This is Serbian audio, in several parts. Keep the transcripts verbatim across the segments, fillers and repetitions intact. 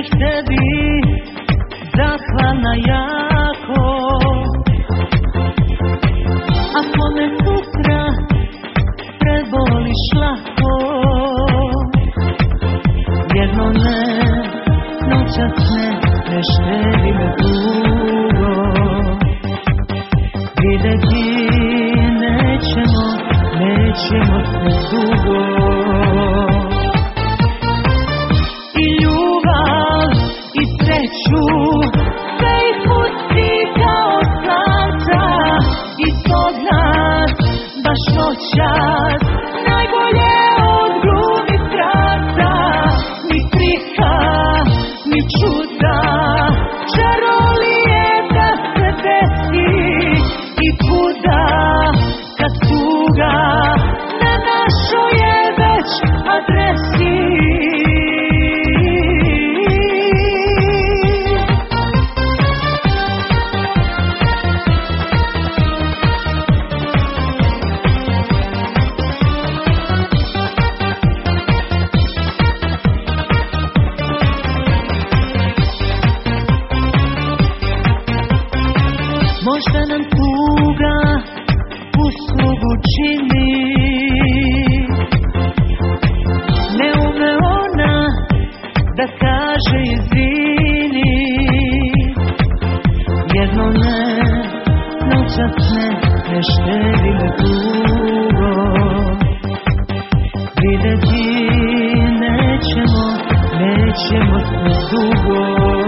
bih tebi zahvalna jako. Ako me sutra preboliš lako, jedno ne, noćas ne, ne štedi me dugo. Videti nećemo, nećemo se dugo. I ljubav i sreću sve ispusti kao slanca ispod nas, baš noćas najbolje od grudi strata. Ni prika, ni čuda, čarolije da se desi i kuda kad tuga na našoj je već adresi. Možda nam tuga uslugu čini, ne ume ona da kaže izvini. Jedno ne, noćas ne, ne štedi me dugo. Videti nećemo, nećemo se dugo.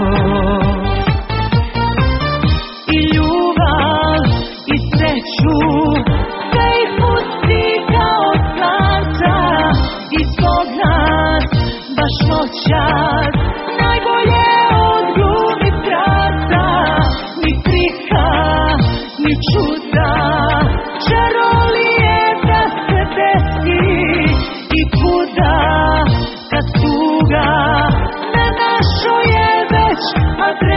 Sve ispusti kao slanca ispod nas, baš noćas najbolje od grudi strata. Ni prika, ni čuda, čarolije da se desi i kuda kad tuga na našoj je već adresi.